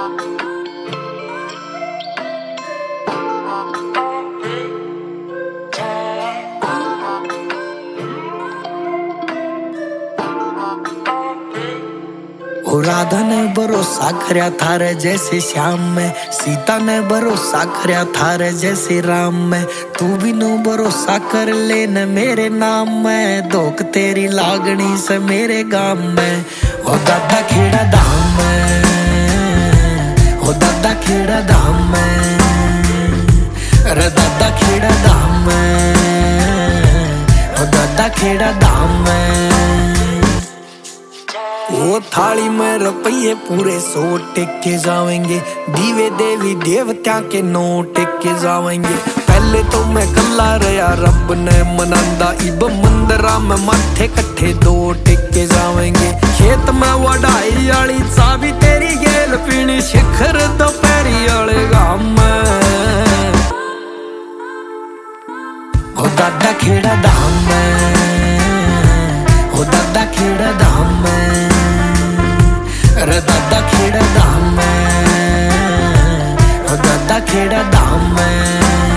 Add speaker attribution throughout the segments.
Speaker 1: ओ राधा ने भरोसा करया थारे जैसे श्याम में, सीता ने भरोसा करया थारे जैसे राम में। तू भी नो भरोसा कर ले न मेरे नाम में, धोख तेरी लागनी से मेरे गाम में। ओ दादा खेड़ा धाम में, ओ दादा खेड़ा धाम में, अरे दादा खेड़ा धाम में, ओ दादा खेड़ा धाम में। वो थाली में रुपये पूरे 100 टेक के जावेंगे, दीवे देवी देवता के 9 टेक के जावेंगे। पहले तो मैं कल्ला रहा रब ने मनांदा, इब मंदिरा में माथे कट्ठे 2 टेक के जावेंगे। खेत में वडाई आली चाबी तेरी गेल पीनी, शिखर दोपहरी आले गाम में। ओ दादा खेड़ा धाम में, ओ दादा खेड़ा धाम में, अरे दादा खेड़ा धाम में, ओ दादा खेड़ा धाम में।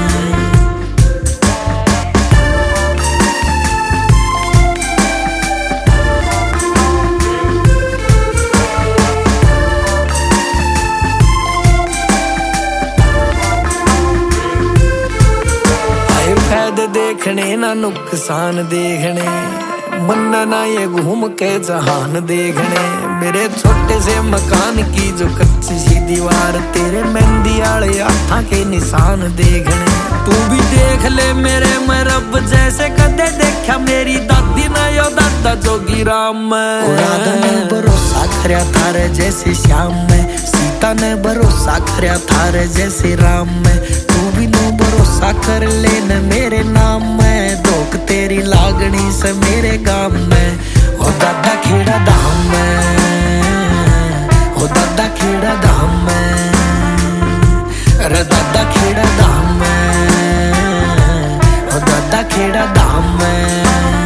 Speaker 1: आए फायदे देखने ना नुकसान देखने, मन्ना ना ये घूम के जहान देखने। मेरे छोटे से मकान की जो कच्ची सी दीवार, तेरे मेहंदी आले हाथां के निशान देखने। तू भी देख ले मेरे में रब जैसे कदे देखा मेरी दादी ना यो दादा जोगी राम। राधा ने भरोसा करया थारे जैसे श्याम में, सीता ने भरोसा करया थारे जैसे राम में। तू भी नो भरोसा कर ले न मेरे नाम में, धोख तेरी लागनी से मेरे गाम में। ओ दादा खेड़ा धाम में, ओ दादा खेड़ा धाम में, अरे दादा खेड़ा धाम में, ओ दादा खेड़ा धाम में।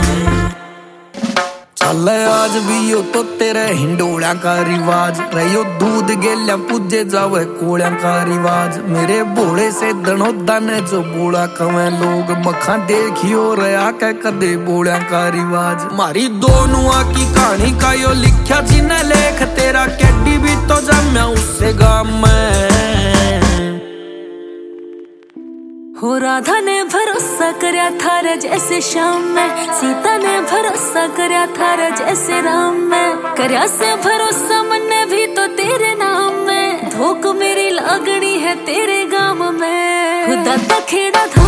Speaker 1: चल आज भी यो तो तेरे हिंडोला का रिवाज, रहियो दूध गेल्या पूजे जावे कोड़ा का रिवाज। मेरे भोले से दनोदा ने जो बोला कवे लोग, मखा देखियो रहा के कदे बोला का रिवाज। मारी दोनों की कहानी का यो लिखा जिन्हें लेख, तेरा कैडी भी तो जम्या उससे गाम में।
Speaker 2: हो राधा ने भरोसा करया थारे जैसे श्याम में, सीता ने भरोसा करया थारे जैसे राम में। करया से भरोसा मन्ने भी तो तेरे नाम में, धोख मेरी लागनी है तेरे गाम में। दादा खेड़ा था